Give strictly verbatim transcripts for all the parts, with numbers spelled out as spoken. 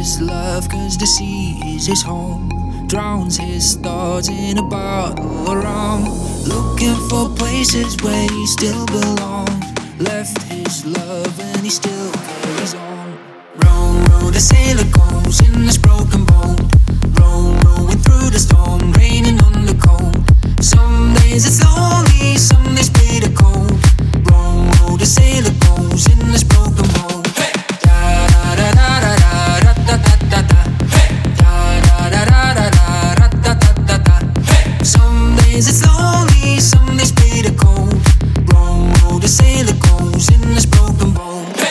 his love cause the sea is his home. Drowns his thoughts in a bottle of rum. Looking for places where he still belongs. Left his love and he still carries on. Row, row, the sailor goes in this broken boat. Row, rowing through the storm, raining on the cold. Some days it's lonely, some days bitter cold. Row, row, the sailor goes in this broken boat. Hey! Da da da da da da da da da da. Hey! Da da da da da da da da da da. Hey! Some days it's lonely, some days bitter cold. Row, row, the sailor goes in this broken boat. Hey!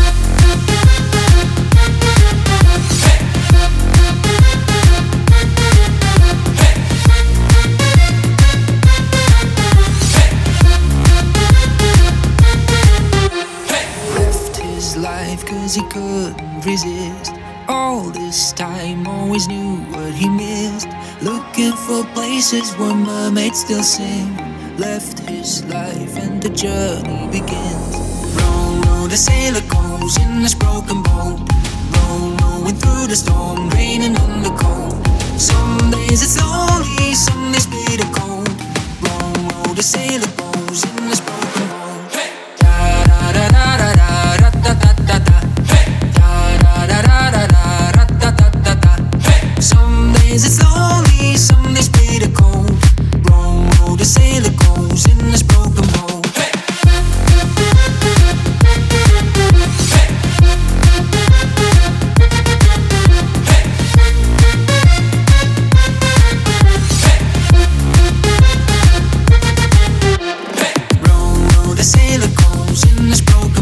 Life cause he couldn't resist. All this time always knew what he missed. Looking for places where mermaids still sing. Left his life and the journey begins. Row, row, the sailor goes in this broken boat. Row, rowing through the storm, raining on the cold. Some days it's lonely, some days bitter cold. Row, row, the sailor goes in this broken boat. Hey! Da da da da da da da da da da. Hey! Da da da da da da da da da da. Hey! Some days it's lonely, some days bitter cold. Row, row, the sailor goes in this broken boat. Hey! Hey! Hey! Hey! Row, row, the sailor goes in this broken